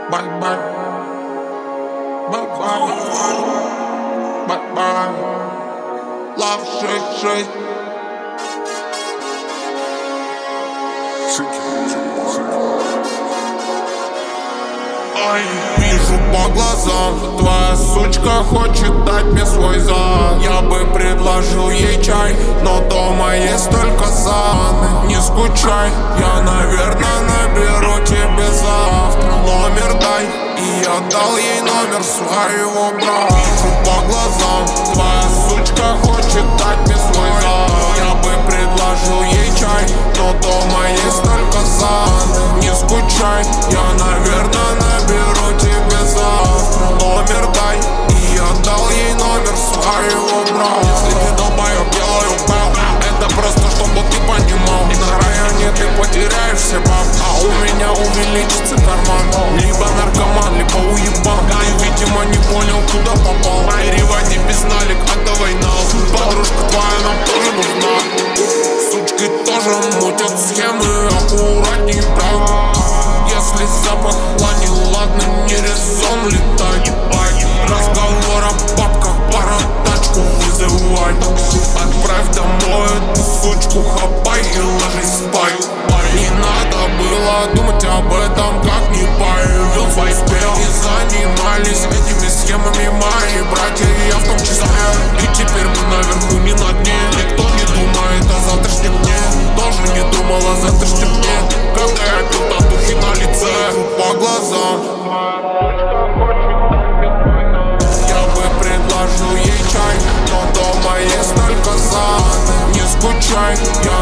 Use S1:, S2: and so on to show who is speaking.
S1: Bye-bye. Bye-bye. Bye-bye. Love 6-6. Ай, вижу по глазам, твоя сучка хочет дать мне свой зад. Я бы предложил ей чай, но дома есть только заны. Не скучай, я, наверное, наберу тебе завтра. Номер дай, и я дал ей номер своего брата. Вижу по глазам, твоя сучка хочет дать мне свой зад. Я бы предложил ей чай, но дома есть только заны. Не скучай, я, наверное, наберу тебе завтра. Номер дай, и я дал ей номер своего брата. Если ты долбоёб, делаю бэп. Это просто чтобы ты понимал. На районе ты потеряешь все баб, а у меня увеличится карман. Либо наркоман, либо уебан. Ты, видимо, не понял, куда попал. Переводи без налик, отдавай нал. Подружка твоя нам тоже нужна. Сучки тоже мутят схемы, аккуратней, брат. Если запах лани, ладно, не резон летать. Разговор о бабках, пора тачку вызывать. Отправь домой эту сучку, хапай и ложись спать. Не надо было думать об этом, как не появился успех. И занимались этими схемами мои братья, и я в том числе. И теперь мы наверху, не на дне. Никто не думает о завтрашнем дне. Тоже не думал о завтрашнем дне. Когда я пил татухи на лице, по глазам. Я бы предложил ей чай, но дома есть только заны. Не скучай, я